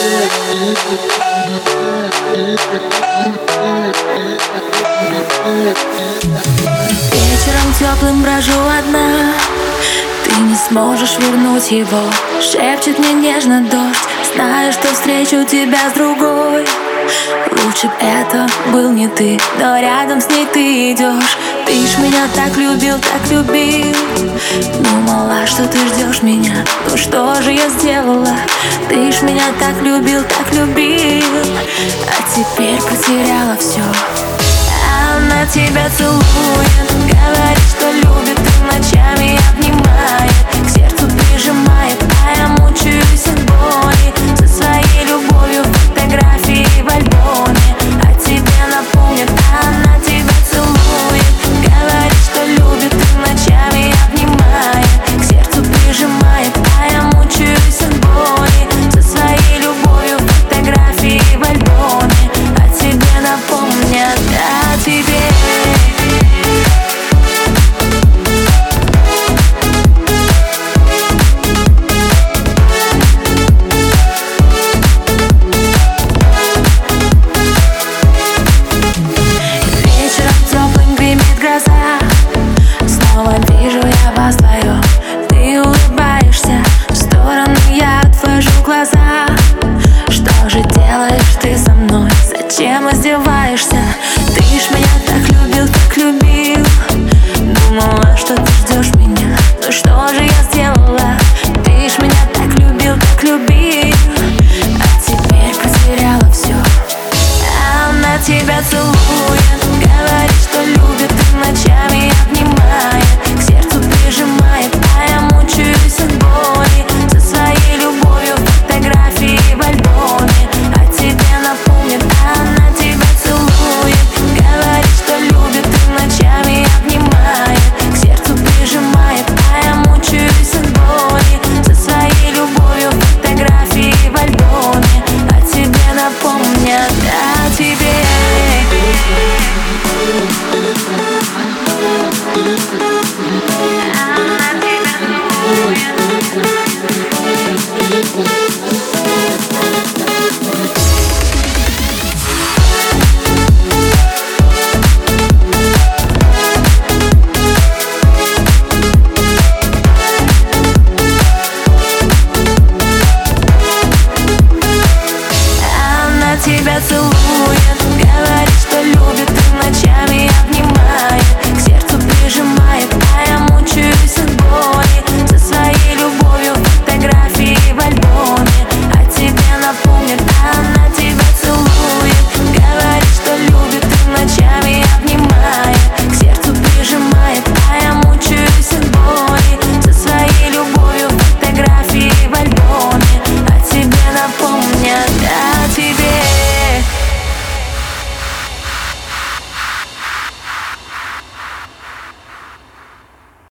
Вечером теплым брожу одна, ты не сможешь вернуть его. Шепчет мне нежно дождь, зная, что встречу тебя с другой. Лучше б это был не ты, но рядом с ней ты идешь. Ты ж меня так любил, так любил. Думала, что ты ждешь меня, ну что же я сделала? Ты ж меня так любил, так любил. А теперь потеряла все. Она тебя целует, говорит, что любит, и ночами обнимает, к сердцу прижимает, а я мучаюсь от боли. Со своей любовью фотографии в альбоме о тебе напомнит. Она тебя целует, говорит, что любит, и ночами обнимает, к сердцу прижимает, а я мучаюсь от боли. Со своей любовью фотографии в альбоме о тебе напомнят, о тебе. Снова вижу я вас вдвоем. Ты улыбаешься, в сторону я отвожу глаза. Что же делаешь ты со мной? Зачем издеваешься?